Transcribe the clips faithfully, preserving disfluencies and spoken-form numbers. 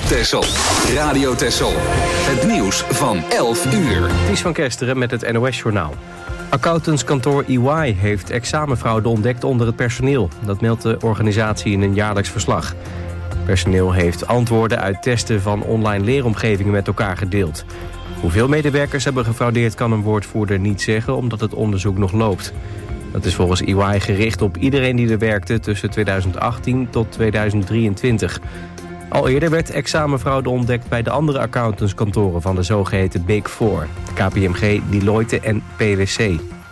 Texel. Radio Texel. Het nieuws van elf uur. Ties van Kesteren met het N O S-journaal. Accountantskantoor E Y heeft examenfraude ontdekt onder het personeel. Dat meldt de organisatie in een jaarlijks verslag. Personeel heeft antwoorden uit testen van online leeromgevingen met elkaar gedeeld. Hoeveel medewerkers hebben gefraudeerd kan een woordvoerder niet zeggen, omdat het onderzoek nog loopt. Dat is volgens E Y gericht op iedereen die er werkte tussen tweeduizend achttien tot tweeduizend drieëntwintig. Al eerder werd examenfraude ontdekt bij de andere accountantskantoren van de zogeheten Big Four. K P M G, Deloitte en P W C.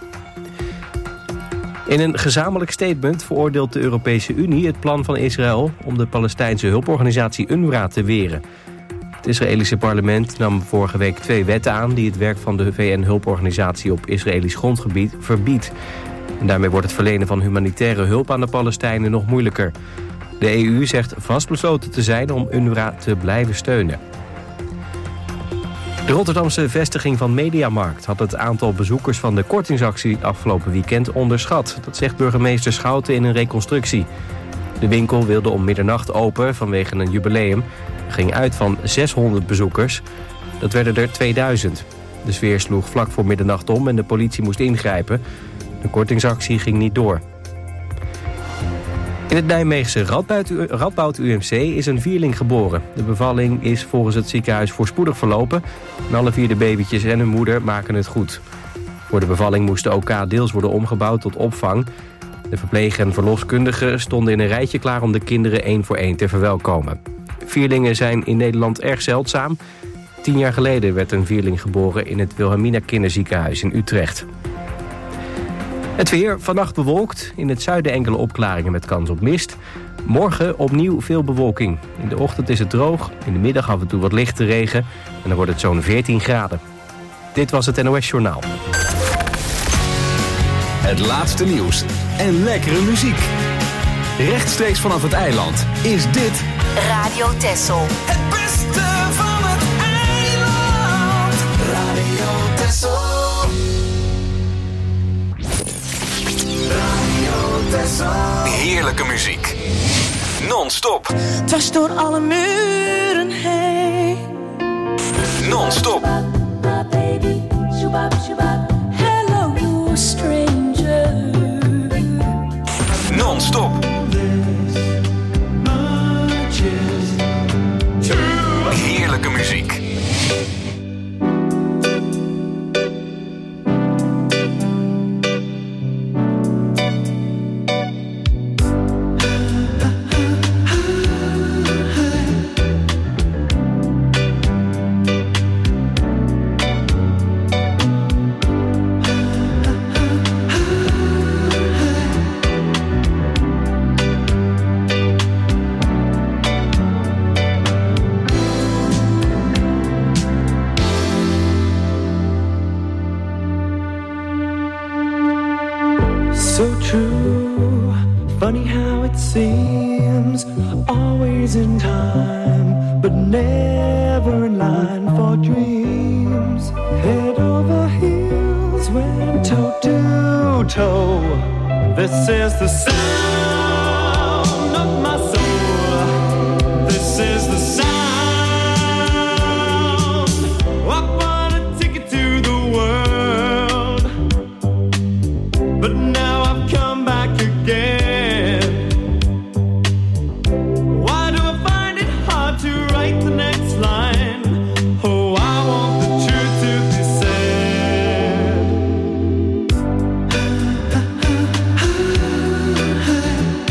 In een gezamenlijk statement veroordeelt de Europese Unie het plan van Israël om de Palestijnse hulporganisatie UNRWA te weren. Het Israëlische parlement nam vorige week twee wetten aan die het werk van de V N-hulporganisatie op Israëlisch grondgebied verbiedt. En daarmee wordt het verlenen van humanitaire hulp aan de Palestijnen nog moeilijker. De E U zegt vastbesloten te zijn om UNRWA te blijven steunen. De Rotterdamse vestiging van Mediamarkt had het aantal bezoekers van de kortingsactie afgelopen weekend onderschat. Dat zegt burgemeester Schouten in een reconstructie. De winkel wilde om middernacht open vanwege een jubileum. Er ging uit van zeshonderd bezoekers. Dat werden er tweeduizend. De sfeer sloeg vlak voor middernacht om en de politie moest ingrijpen. De kortingsactie ging niet door. In het Nijmeegse Radboud U M C is een vierling geboren. De bevalling is volgens het ziekenhuis voorspoedig verlopen. En alle vier de babytjes en hun moeder maken het goed. Voor de bevalling moest de O K deels worden omgebouwd tot opvang. De verpleeg- en verloskundigen stonden in een rijtje klaar om de kinderen één voor één te verwelkomen. Vierlingen zijn in Nederland erg zeldzaam. Tien jaar geleden werd een vierling geboren in het Wilhelmina Kinderziekenhuis in Utrecht. Het weer, vannacht bewolkt. In het zuiden enkele opklaringen met kans op mist. Morgen opnieuw veel bewolking. In de ochtend is het droog. In de middag af en toe wat lichte regen. En dan wordt het zo'n veertien graden. Dit was het N O S-journaal. Het laatste nieuws en lekkere muziek. Rechtstreeks vanaf het eiland is dit Radio Texel. Het beste van het eiland. Radio Texel. Heerlijke muziek. Non-stop. Dwars door alle muren heen. Non-stop. Hello, stranger. Non-stop. Heerlijke muziek. So true, funny how it seems, always in time, but never in line for dreams. Head over heels, went toe to toe. This is the sound of my soul. This is the sound. I bought a ticket to the world, but now I've come back again. Why do I find it hard to write the next line? Oh, I want the truth to be said.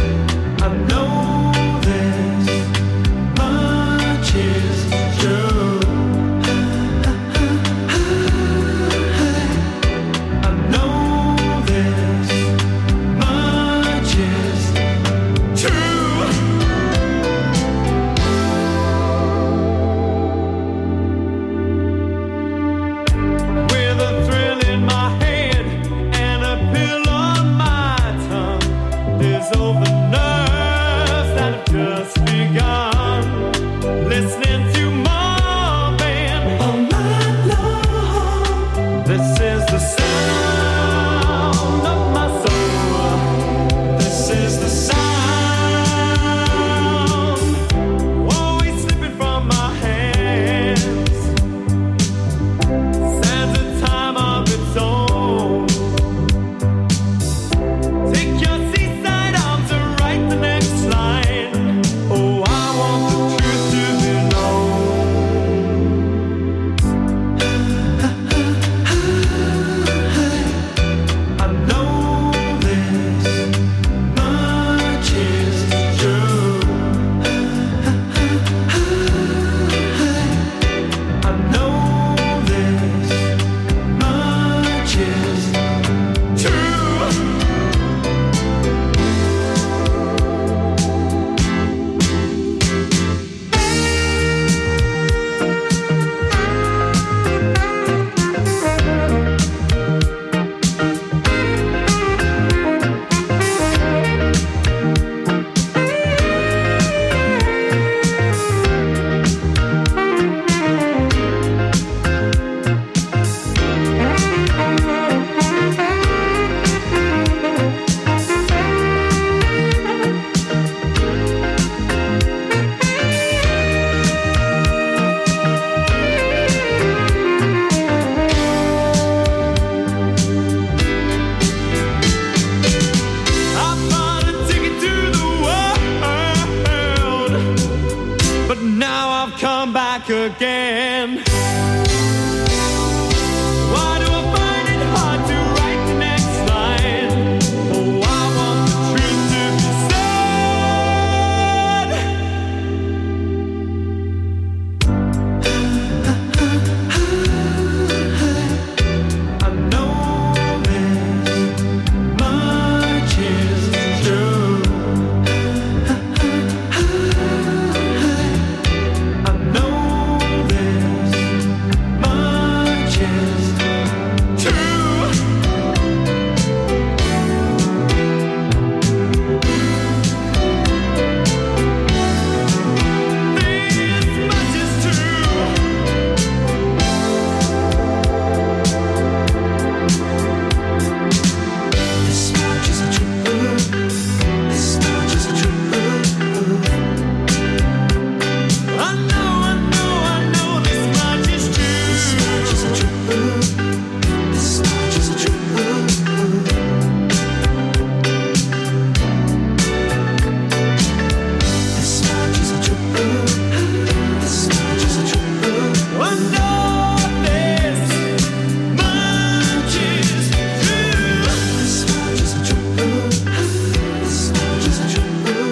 again. Why do I find it hard to write the next line? Oh, I want the truth to be said. I know this much is true. I know this much is true. This much is true. This much is true. This much is true. I know, I know, I know this much is true. This much is true. This much is true. This much is true. This much is true. I know this much is true. This much is true. This much is true.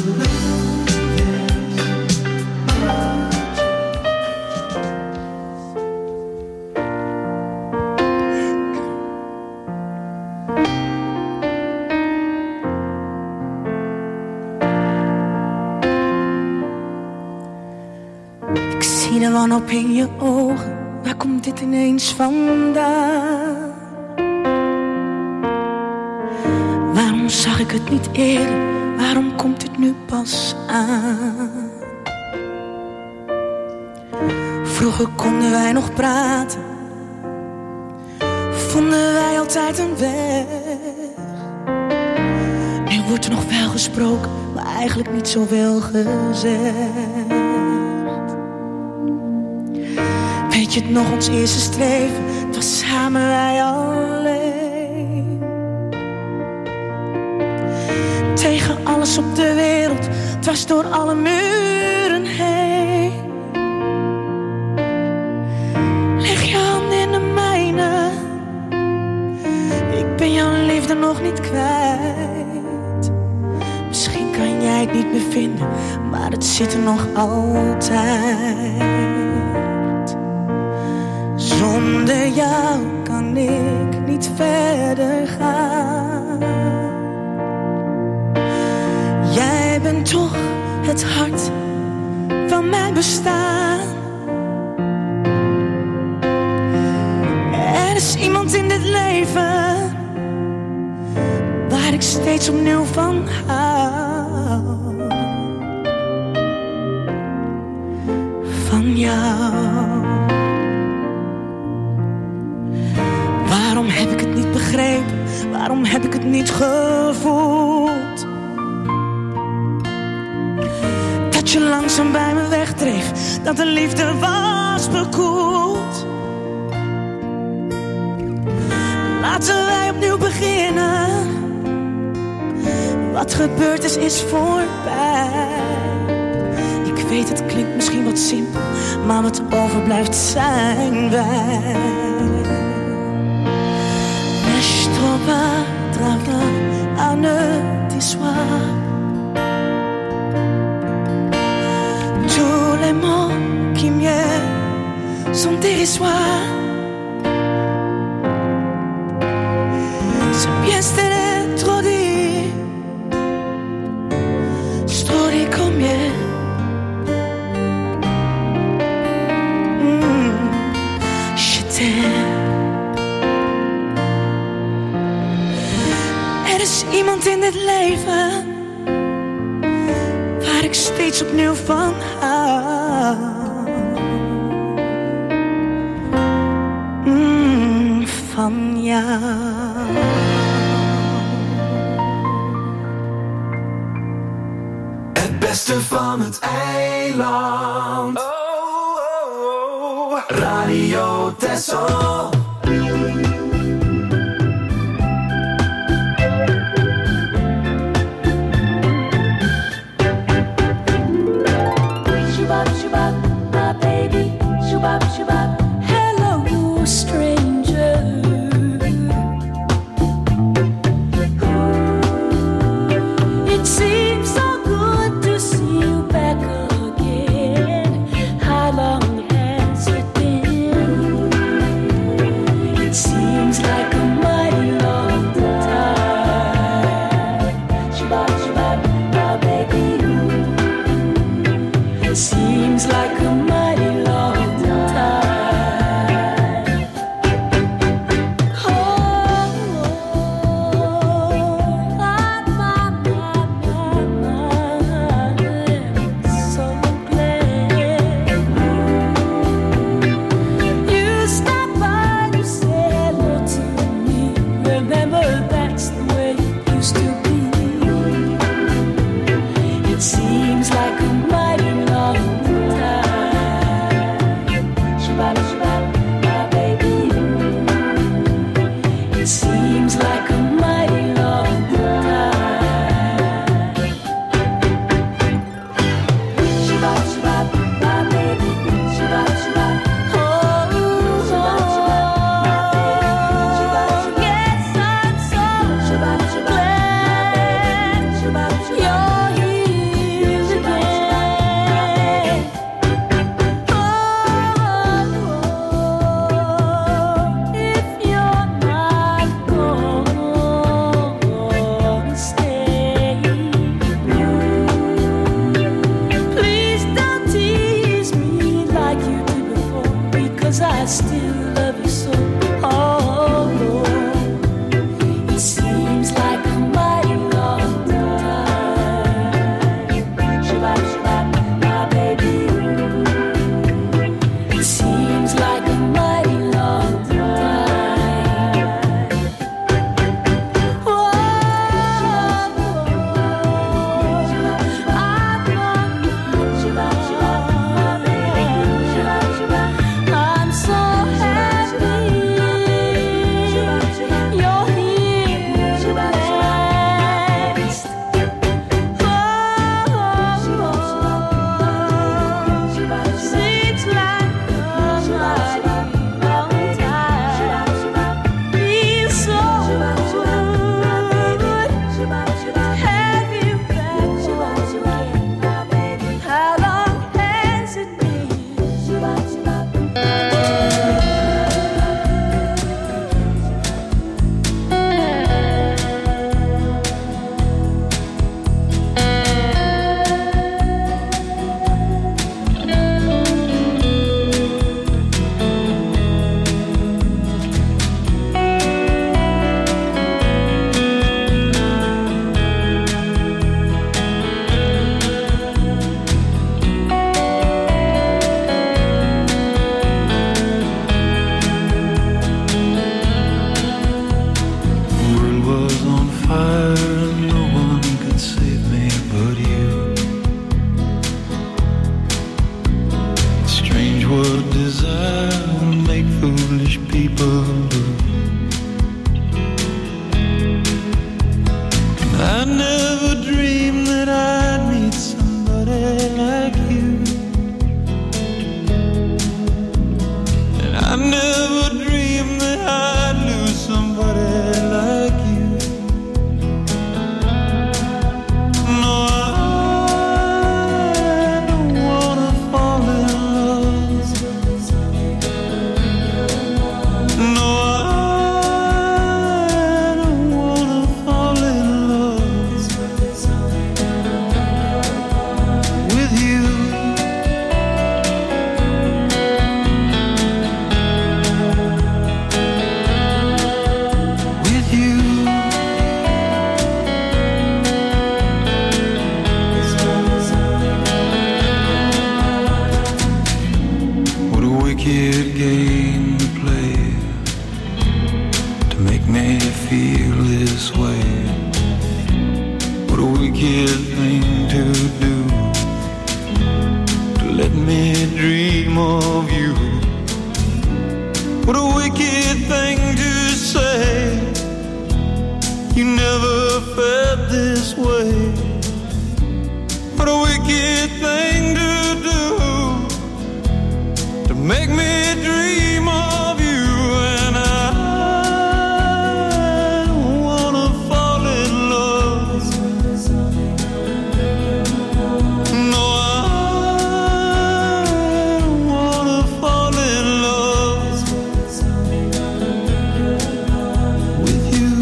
Ik zie de wanhoop in je ogen. Waar komt dit ineens vandaan? Waarom zag ik het niet eerder? Waarom komt het nu pas aan? Vroeger konden wij nog praten. Vonden wij altijd een weg. Nu wordt er nog wel gesproken, maar eigenlijk niet zoveel gezegd. Weet je het nog, ons eerste streven? Het was samen wij alleen. Tegen alles op de wereld, het was door alle muren heen. Leg je hand in de mijne. Ik ben jouw liefde nog niet kwijt. Misschien kan jij het niet meer vinden, maar het zit er nog altijd. Zonder jou kan ik niet verder gaan. Jij bent toch het hart van mijn bestaan. Er is iemand in dit leven waar ik steeds opnieuw van hou. Van jou. Waarom heb ik het niet begrepen? Waarom heb ik het niet gevoeld? Dat je langzaam bij me wegdreef, dat de liefde was bekoeld. Laten wij opnieuw beginnen. Wat gebeurd is, is voorbij. Ik weet, het klinkt misschien wat simpel, maar wat overblijft zijn wij. Je travail à ne déçoir. Tous les mots qui mieux sont dérisoires. C'est bien c'était trop dit. C'est trop dit combien. Mm, je t'aime. Er is iemand in dit leven waar ik steeds opnieuw van hou. Mm, van jou. Het beste van het eiland. Oh, oh, oh. Radio Texel. Shabbat, Shabbat, my baby. Hello, stranger. It seems so good to see you back again. How long has it been? It seems like a mighty long time. Shabbat, Shabbat, my baby. It seems like a mighty long time. Oh, my, my, my, my, I'm so glad you stopped by to say hello to me. Remember, that's the way it used to be. It seems like a mighty long time. Shabbat, Shabbat, my baby. It seems like a mighty long time. Shabbat, Shabbat, my baby. Shabbat, Shabbat. Oh, Shabbat, Shabbat, my baby. Shabbat, Shabbat. Yes, I'm so Shabbat, Shabbat, Shabbat, Shabbat, you're here again. Oh, if you're not gonna stay, please don't tease me like you did before, because I still love you so. Oh, Lord, it seems like a mighty long time. Shabbat, Shabbat, my baby. It seems like a mighty long time. Whoa, Shabbat, Shabbat, my baby. Shabbat, Shabbat. I'm so happy you're here next. Seems like a mighty long time. Feels so good. Have you back again? How long has it been? The world was on fire and no one could save me but you. Strange what desire will make foolish people do. And I never dreamed that I'd meet somebody like you. And I never dreamed that I'd lose somebody like you. No, I don't wanna fall in love. No, I don't wanna fall in love with you. With you. What a wicked game to play to make me feel this way. What a wicked thing to do to let me dream of you. What a wicked thing to say. You never felt this way. What a wicked thing to do to make me dream of you, and I wanna fall in love. No, I wanna fall in love with you.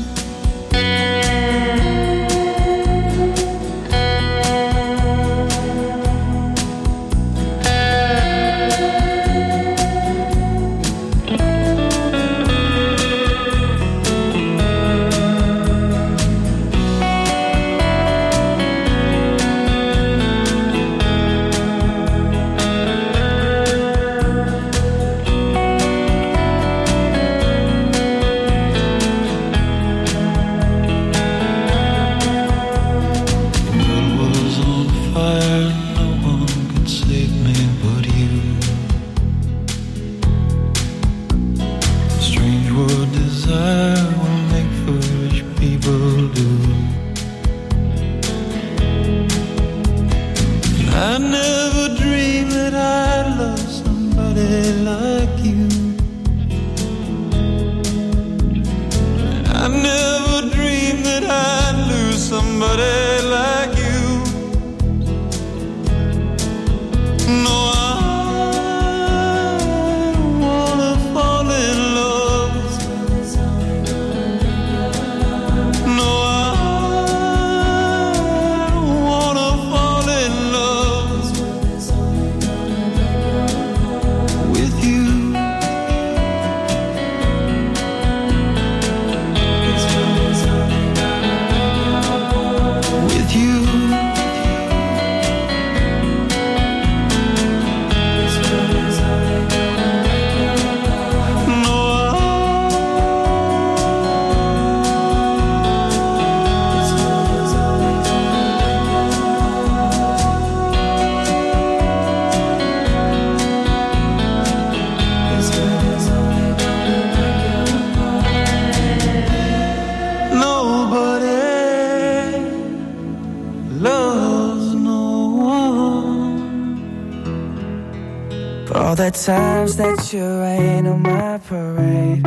All the times that you rain on my parade,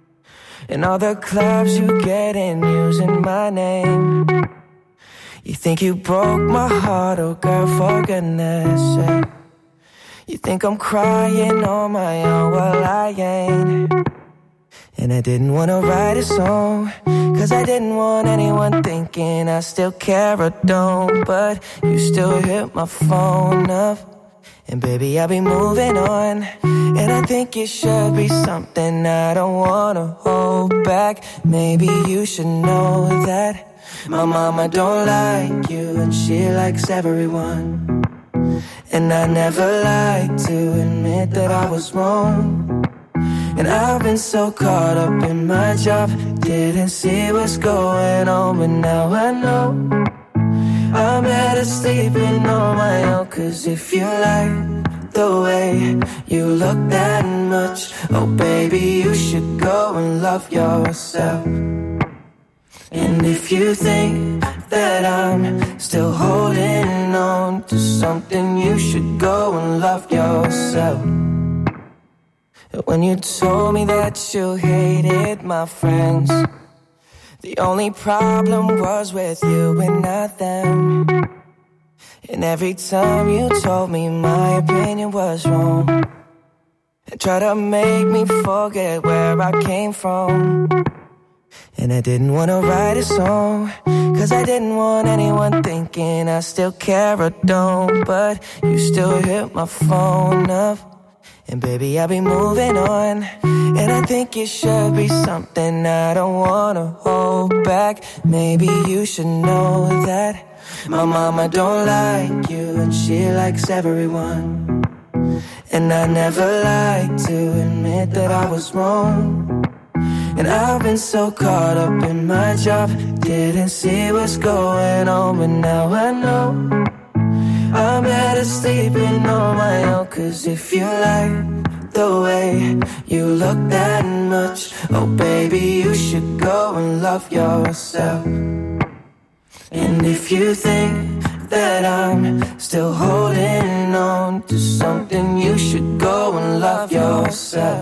and all the clubs you get in using my name. You think you broke my heart, oh girl, for goodness sake. You think I'm crying on my own, well I ain't. And I didn't wanna write a song, cause I didn't want anyone thinking I still care or don't. But you still hit my phone up, and baby, I'll be moving on. And I think it should be something I don't wanna hold back. Maybe you should know that my mama don't like you, and she likes everyone. And I never like to admit that I was wrong. And I've been so caught up in my job, didn't see what's going on, but now I know I'm better sleeping on my own. Cause if you like the way you look that much, oh baby, you should go and love yourself. And if you think that I'm still holding on to something, you should go and love yourself. When you told me that you hated my friends, the only problem was with you and not them. And every time you told me my opinion was wrong, and tried to make me forget where I came from. And I didn't want to write a song, cause I didn't want anyone thinking I still care or don't. But you still hit my phone up, and baby, I'll be moving on. And I think it should be something I don't wanna hold back. Maybe you should know that my mama don't like you, and she likes everyone. And I never like to admit that I was wrong. And I've been so caught up in my job, didn't see what's going on, but now I know I'm better sleeping on my own. Cause if you like the way you look that much, oh baby, you should go and love yourself. And if you think that I'm still holding on to something, you should go and love yourself.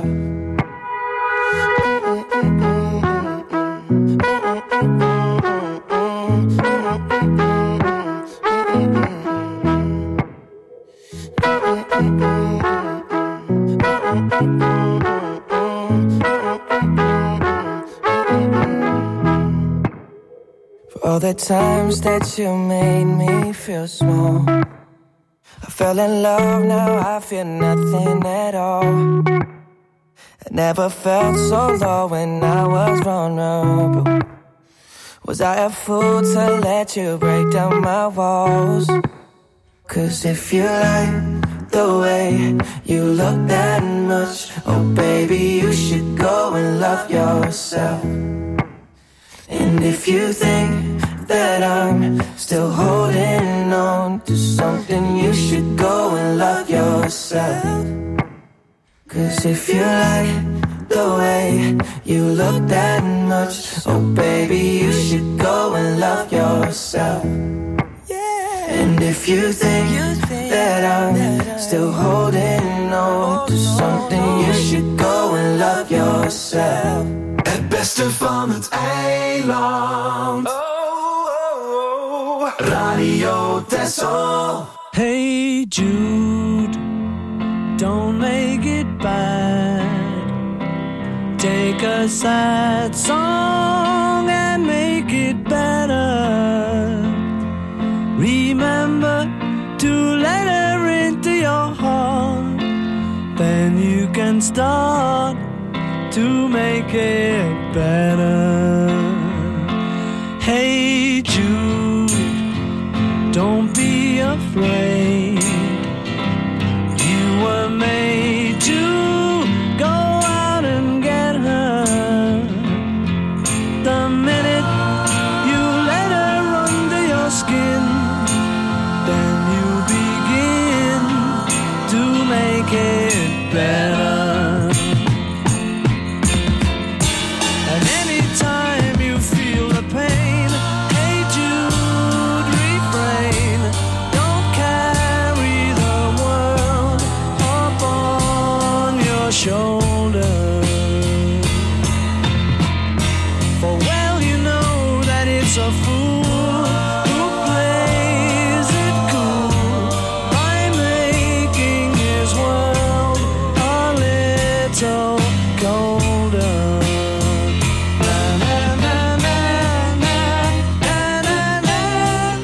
All the times that you made me feel small, I fell in love, now I feel nothing at all. I never felt so low when I was vulnerable. Was I a fool to let you break down my walls? Cause if you like the way you look that much, oh baby, you should go and love yourself. And if you think that I'm still holding on to something, you should go and love yourself. Cause if you like the way you look that much, oh baby, you should go and love yourself. And if you think that I'm still holding on to something, you should go and love yourself. Het beste van het eiland. Oh, oh, oh. Radio Texel. Hey Jude, don't make it bad. Take a sad song and make it better. Remember to let her into your heart, then you can start to make it better. Hey Jude, don't be afraid. You were made to go out and get her. The minute you let her under your skin, then you begin to make it better. Shoulder. For well you know that it's a fool who plays it cool by making his world a little colder. Na, na, na, na, na, na, na,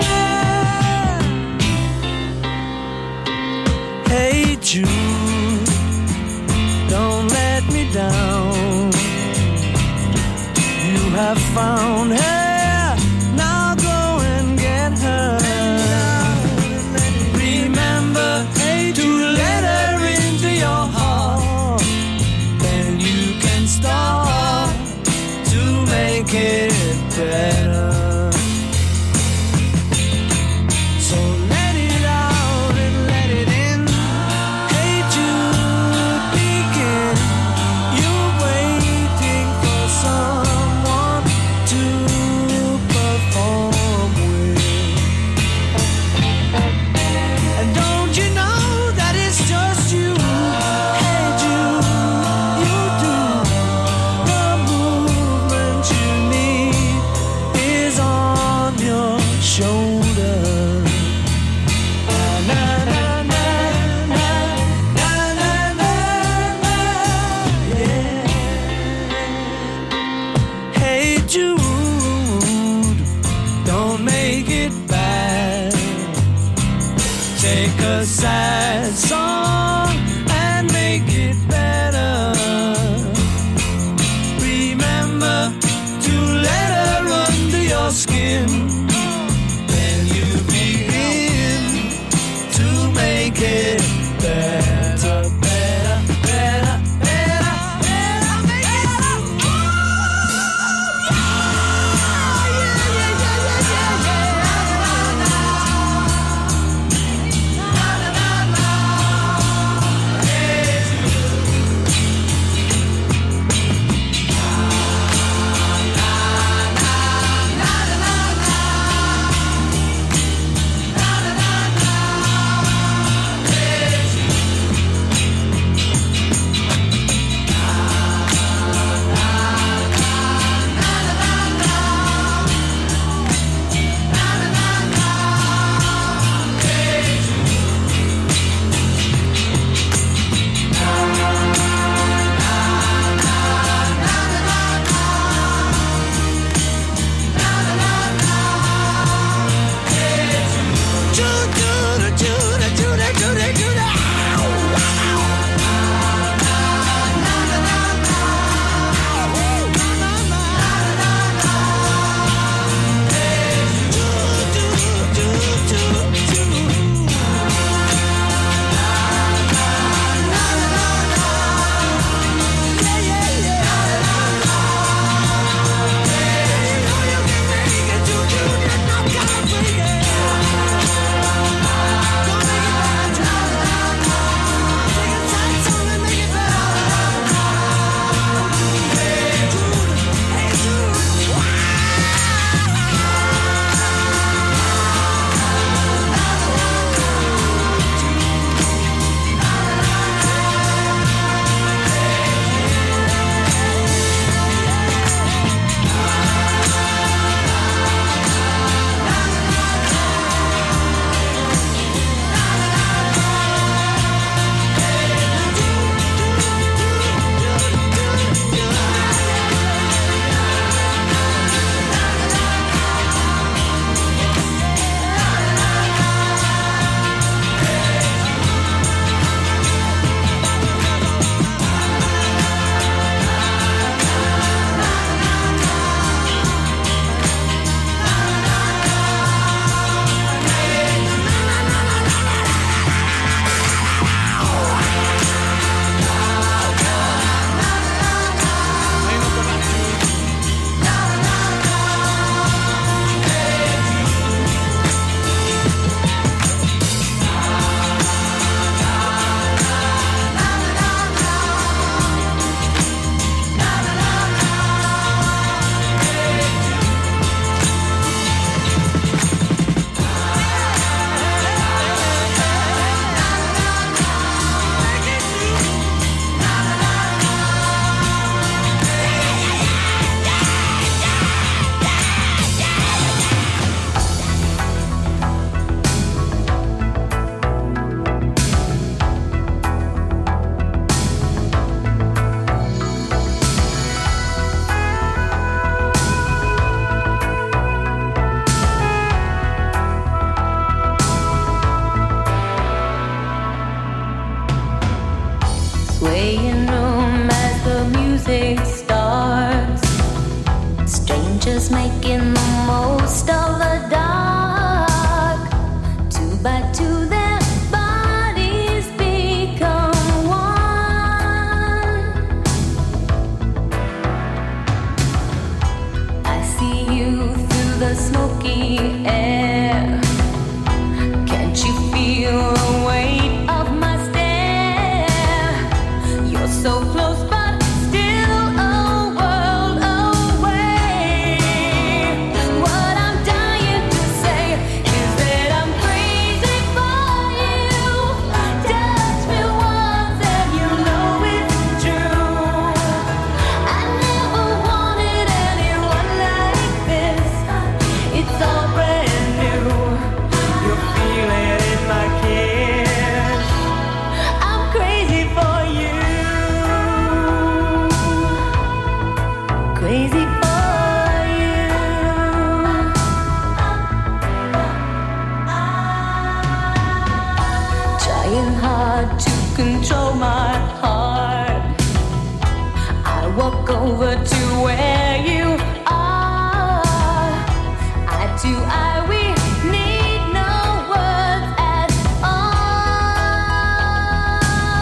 na. Hey Jude, don't let me down. You have found her, now go and get her. Remember to let her into your heart, then you can start to make it better. swaying room as the music starts. Strangers making the most of the dark. Two by two their bodies become one. I see you through the smoky air. Can't you feel the weight of my stare? You're so close but still a world away. What I'm dying to say is that I'm crazy for you. Touch me once and you know it's true. I never wanted anyone like this. It's all brand new. You feel it in my kiss. I'm crazy for you. Crazy for you. Trying hard to control my heart. I walk over to where you are. Eye to eye, we need no words at all.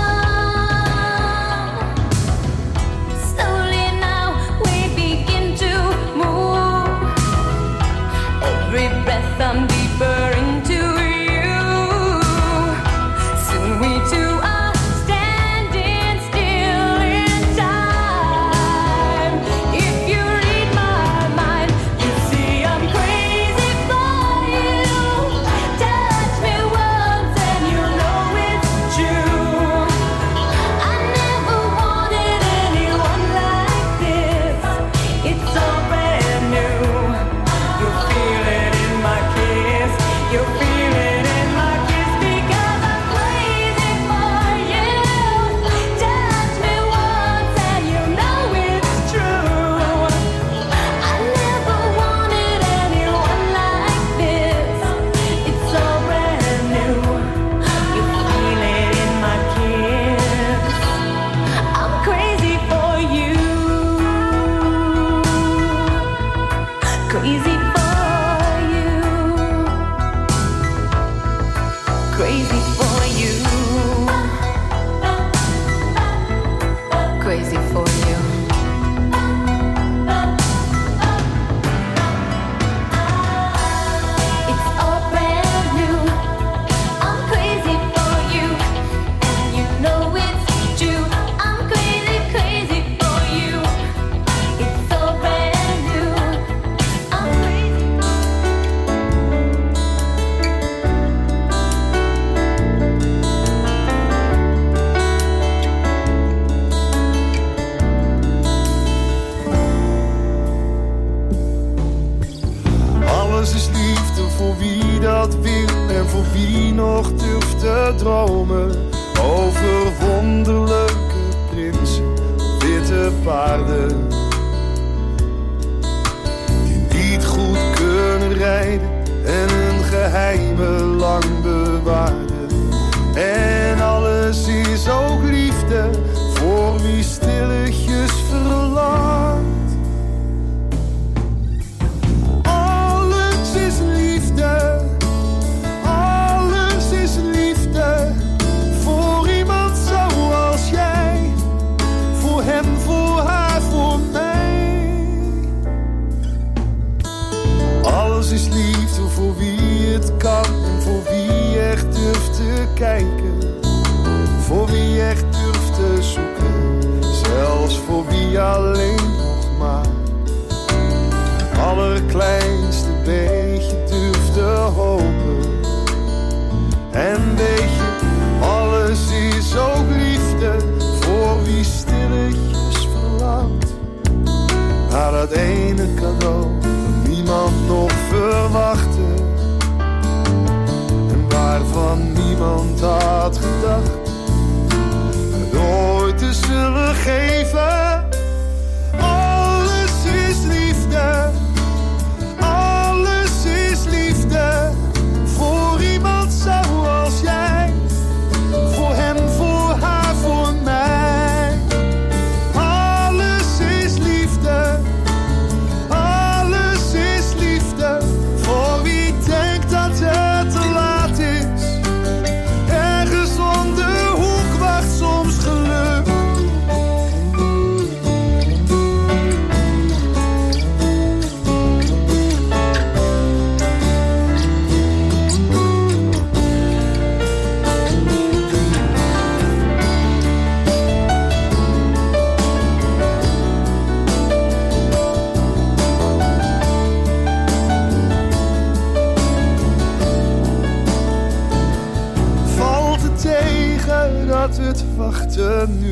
Slowly now we begin to move. Every breath I'm deeper into you. Soon we two are standing still in time. If you read my mind, you see I'm crazy for you. Touch me once and you know it's true. I never wanted anyone like this. It's all brand new. You feel it in my kiss. You feel it in my kiss because I'm crazy for you. Touch me once and you know it's true. I never wanted anyone like this. It's all brand new. You feel it in my kiss. I'm crazy for you. Crazy for you. Crazy for you. Crazy for you. It's all brand new. I'm crazy for you, and you know it's true. I'm crazy, crazy for you. It's all brand new. I'm crazy. Alles is liefde voor wie dat wil en voor wie nog durft te dromen. Over wonderlijke prinsen, witte paarden. Die niet goed kunnen rijden en hun geheimen lang bewaren. En alles is ook liefde voor wie stilletjes verlangt. Alles is liefde, alles is liefde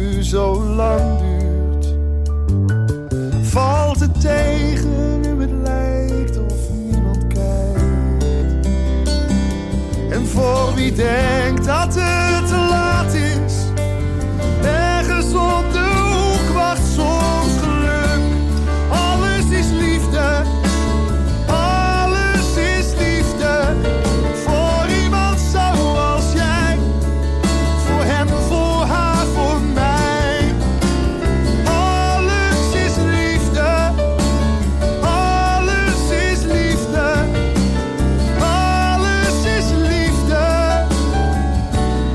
nu zo lang duurt. Valt het tegen nu het lijkt of niemand kijkt. En voor wie denkt dat het te laat is, ergens op de hoek wacht soms geluk. Alles is liefde, alles is liefde. Voor iemand zoals jij, voor hem, voor haar, voor mij. Alles is liefde, alles is liefde, alles is liefde.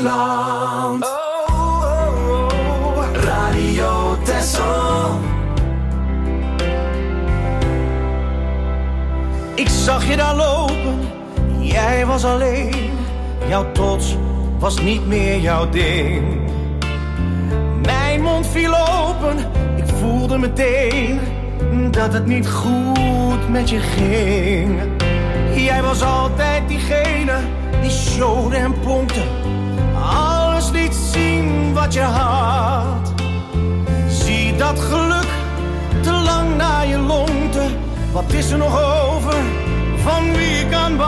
Nederland. Oh, oh, oh. Radio Texel. Ik zag je daar lopen, jij was alleen. Jouw trots was niet meer jouw ding. Mijn mond viel open, ik voelde meteen dat het niet goed met je ging. Jij was altijd diegene die showde en pompte, alles liet zien wat je had. Zie dat geluk te lang naar je longte, wat is er nog over van wie ik aanbad?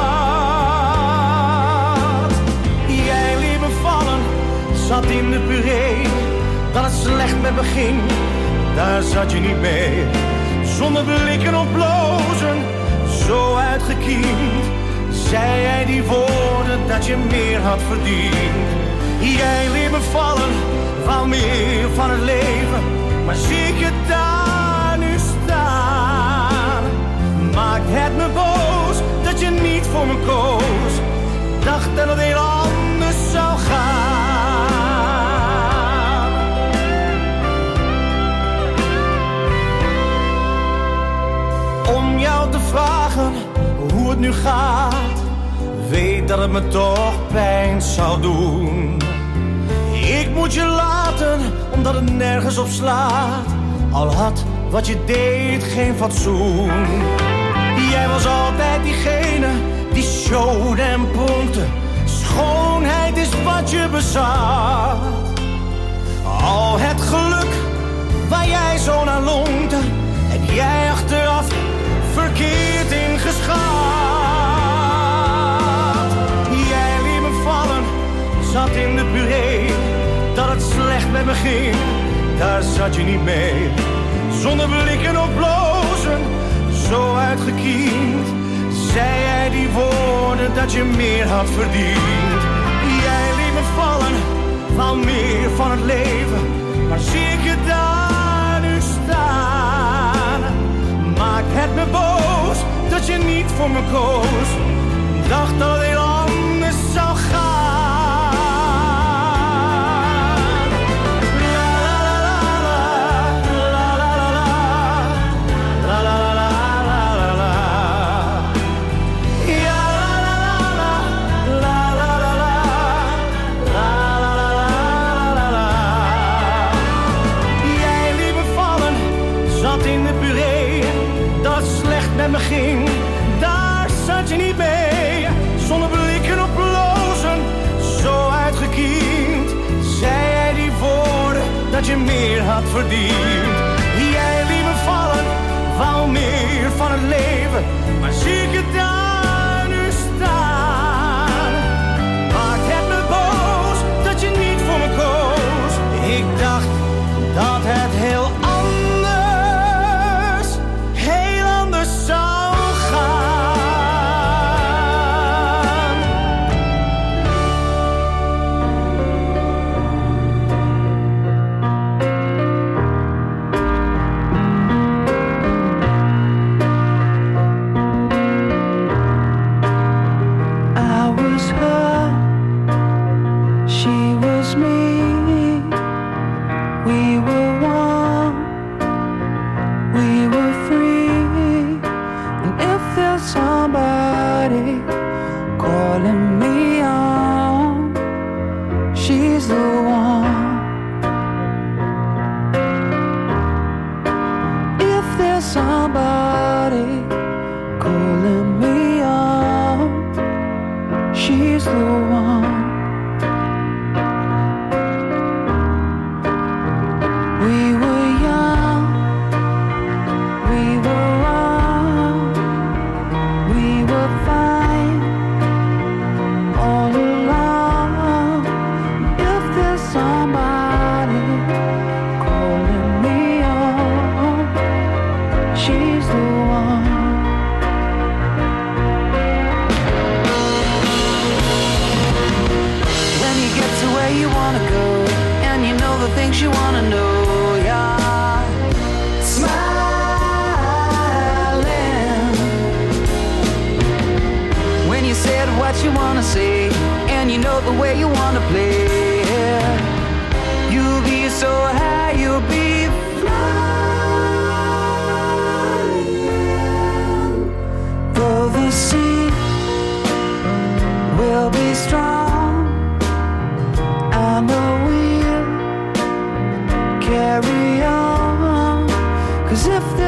Jij liet me vallen, zat in de puree, dat het slecht met me ging, daar zat je niet mee. Zonder blikken of blozen, zo uitgekiend, zei jij die woorden dat je meer had verdiend. Jij liet me vallen, wou meer van het leven, maar zie ik je daar nu staan. Maakt het me boos dat je niet voor me koos, dacht dat het heel anders zou gaan. Om jou te vragen hoe het nu gaat, weet dat het me toch pijn zou doen. Ik moet je laten, omdat het nergens op slaat, al had wat je deed geen fatsoen. Jij was altijd diegene die showde en pompte, schoonheid is wat je bezat. Al het geluk waar jij zo naar longte, heb jij achteraf verkeerd ingeschat. Jij liet me vallen, zat in de puree, dat het slecht met me ging, daar zat je niet mee. Zonder blikken of blozen, zo uitgekiend, zei jij die woorden dat je meer had verdiend. Jij liet me vallen, wou meer van het leven, maar zie ik je daar nu staan. Maakt het me boos dat je niet voor me koos, dacht dat het heel anders zou gaan. Met me ging, daar zat je niet mee. Zonder blikken op blozen, zo uitgekiend, zei jij die woorden dat je meer had verdiend. Jij liet me vallen, wou meer van het leven, maar zie ik het daar nu staan. Maakt het me boos dat je niet voor me koos. Ik dacht dat het heel anders zou gaan. I was her, she was me. We were one, we were free. There's somebody calling me on, she's the one. If there's somebody calling me on, she's the one. We were young, we were things you wanna know, yeah. Smiling when you said what you wanna say, and you know the way you wanna play.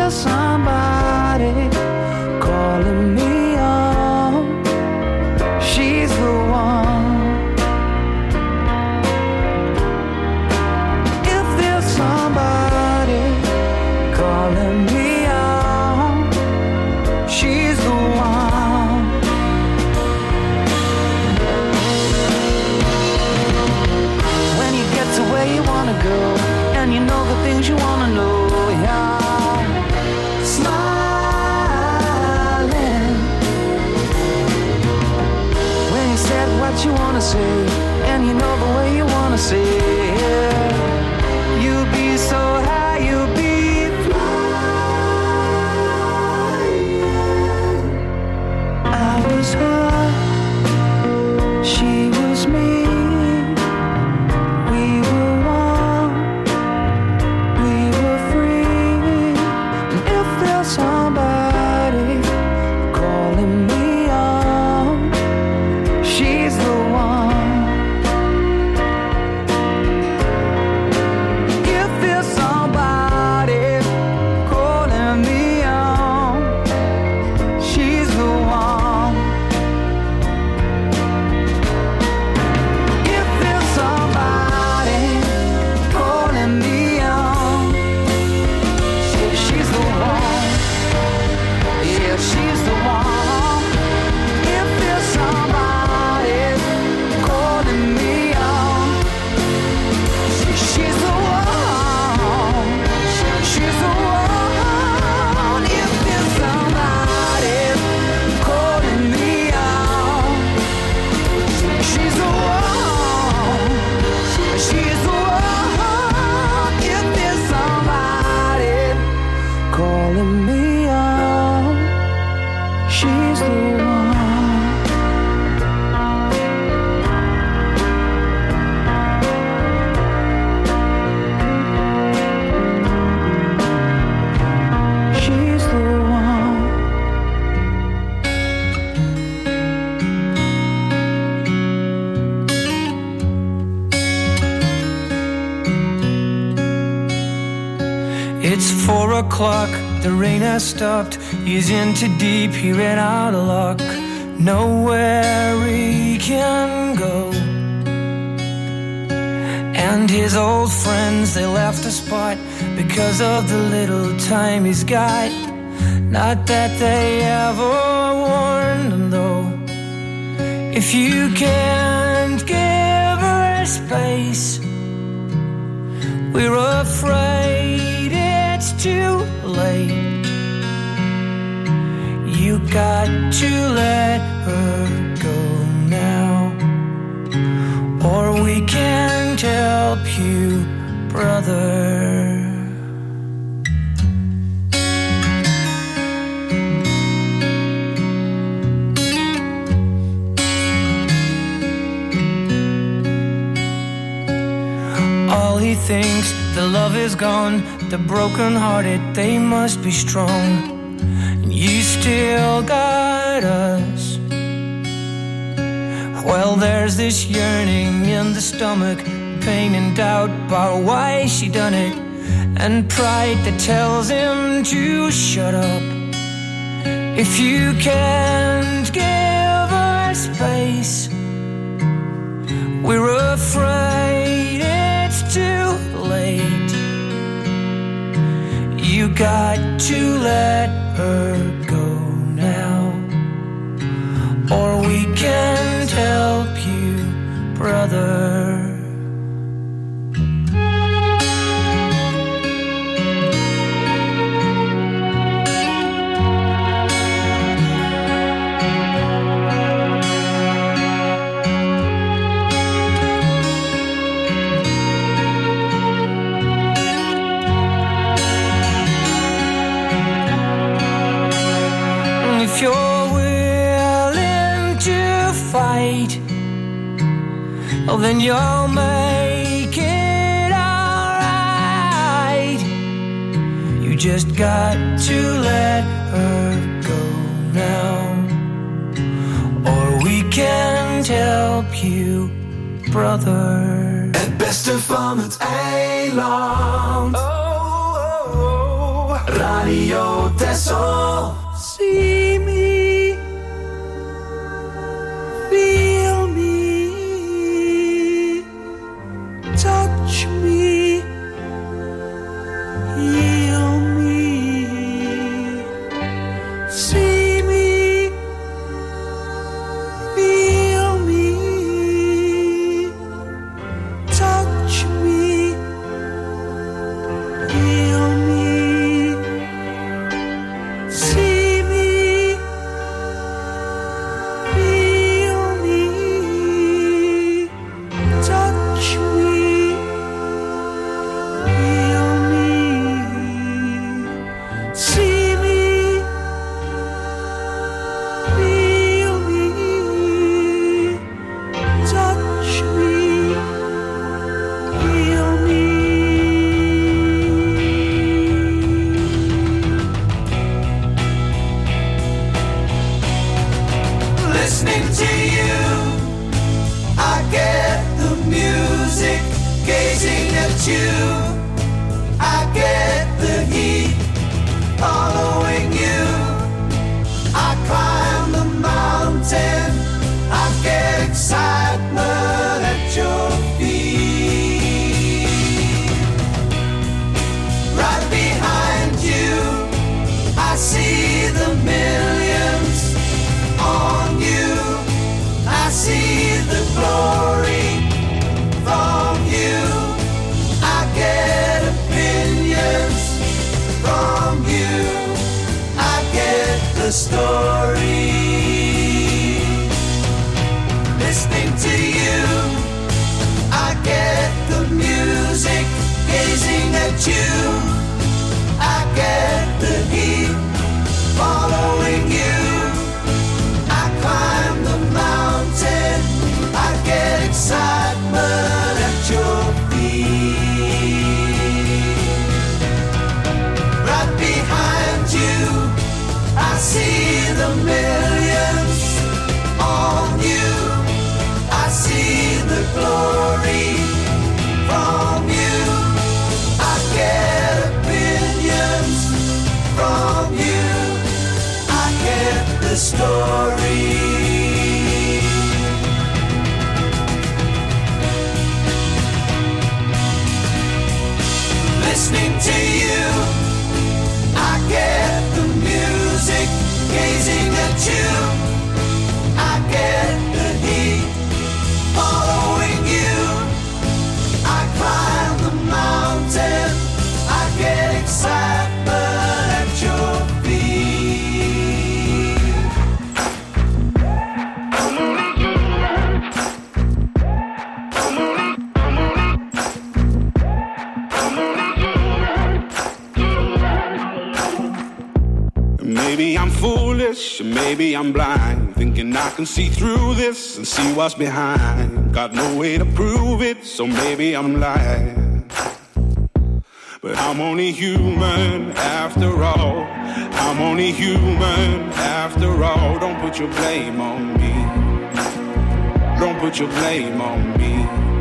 there's somebody calling me on, she's the one. If there's somebody calling me on, she's the one. When you get to where you wanna go, and you know the things you wanna know, yeah. Smiling when you said what you wanna say, and you know the way you wanna say it. You'll be so high, you'll be flying. I was her, she was me. Somebody calling me on, she's the one. If there's somebody calling me on, she's the one. If there's somebody calling me on, she's the one. Yeah, she's the one. If there's somebody calling me on, she's the one. She's the one. If there's somebody calling me on, she's the one. She's the one. If there's somebody calling me on, she's the one. She's the one. It's four o'clock, the rain has stopped. He's in too deep, he ran out of luck. Nowhere he can go. And his old friends, they left the spot because of the little time he's got. Not that they ever warned him though. If you can't give her space, we're afraid it's too late. You got to let her go now, or we can't help you, brother. All he thinks, the love is gone. The broken-hearted, they must be strong. And you still got us. Well, there's this yearning in the stomach, pain and doubt about why she done it, and pride that tells him to shut up. If you can't give her space, we're afraid it's too late. You got to let her go now, or we can't help you, brother. If you're willing to fight, well then you'll make it alright. You just got to let her go now, or we can't help you, brother. Het beste van het eiland. Oh, oh, oh. Radio Texel. See me, feel me, touch me, heal me. See me, feel me, touch me, heal me. See me, feel me, touch me, heal me. See me, feel me, touch me, heal me. Listening to you, I get the music. Gazing at you, I get the heat. Following you, I climb the mountain. I get excitement at your feet. Right behind you, I see the millions on you. I see the glory from you. I get opinions from you. I get the story. Listening to you, I get the music. Gazing at you, I get the heat. Following you, I climb the mountain. I get excitement at your feet. Right behind you, I see the millions on you. I see the glory from you. I get opinions from you. I get the story. Listening to you, I get the music. Gazing at you, I get the heat. Following you, I climb the mountain. I get excitement at your feet. Maybe I'm foolish, maybe I'm blind, thinking I can see through this and see what's behind. Got no way to prove it, so maybe I'm lying. But I'm only human after all. I'm only human after all. Don't put your blame on me. Don't put your blame on me.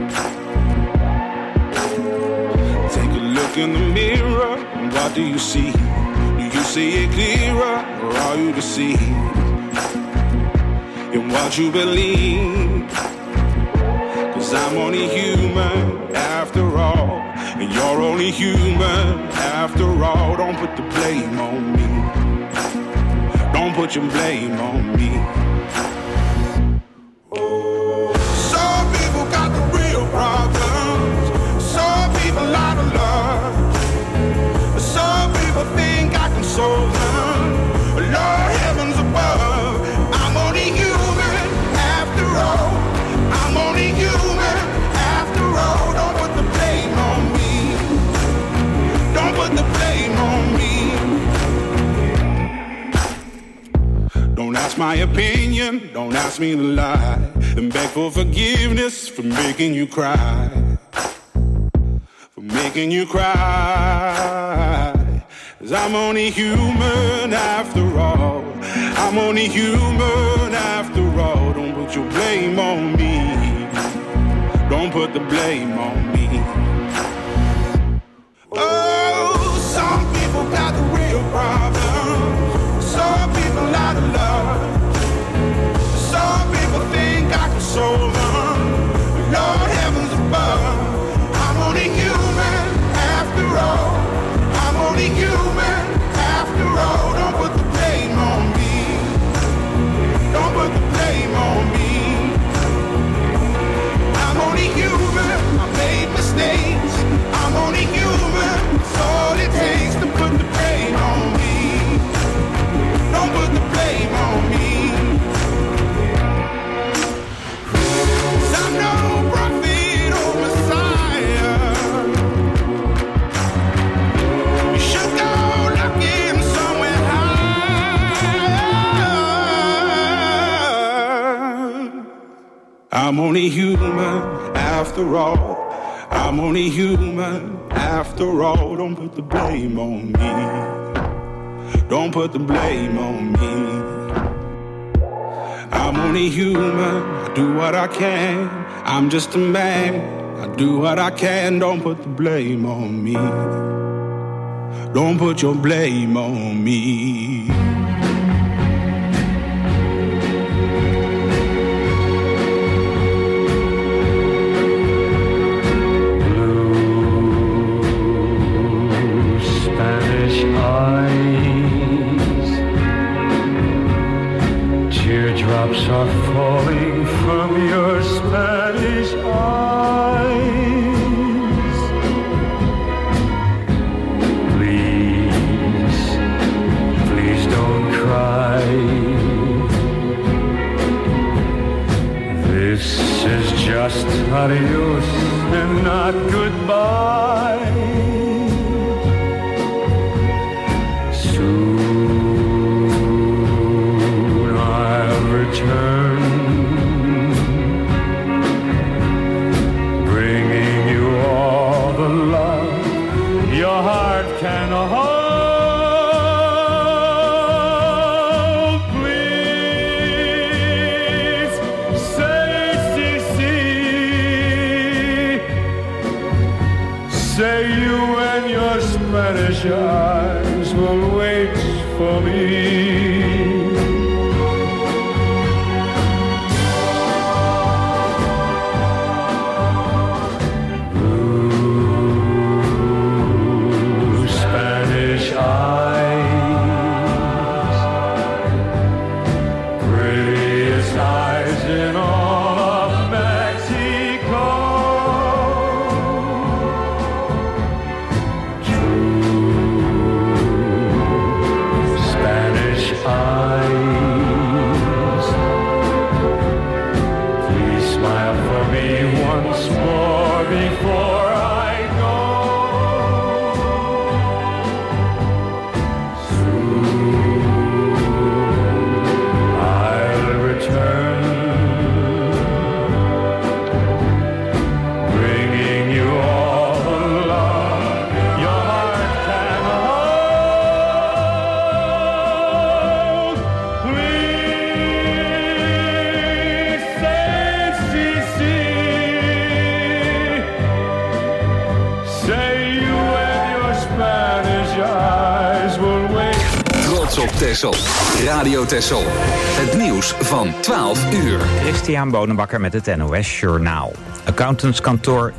Take a look in the mirror, and what do you see? Do you see it clearer, or are you deceived in what you believe? 'Cause I'm only human after all, and you're only human after all. Don't put the blame on me. Don't put your blame on me. Some people got the real problems. Some people out of love. Some people think I can solve them. Lord heavens above, I'm only human after all. I'm only human after all. Don't put the blame on me. Don't put the blame on me. Don't ask my opinion, don't ask me to lie, and beg for forgiveness for making you cry. For making you cry. 'Cause I'm only human after all. I'm only human after all. Don't put your blame on me. Don't put the blame on me. Oh, some people got the real I'm only human after all. I'm only human after all. Don't put the blame on me. Don't put the blame on me. I'm only human. I do what I can. I'm just a man. I do what I can. Don't put the blame on me. Don't put your blame on me. Teardrops are falling from your Spanish eyes. Please, please don't cry. This is just adios and not goodbye. Return, bringing you all the love your heart can hold. Please say, si, si. Say you and your Spanish eyes will wait for me. Texel. Radio Texel. Het nieuws van twaalf uur. Christian Bonenbakker met het N O S Journaal. Accountantskantoor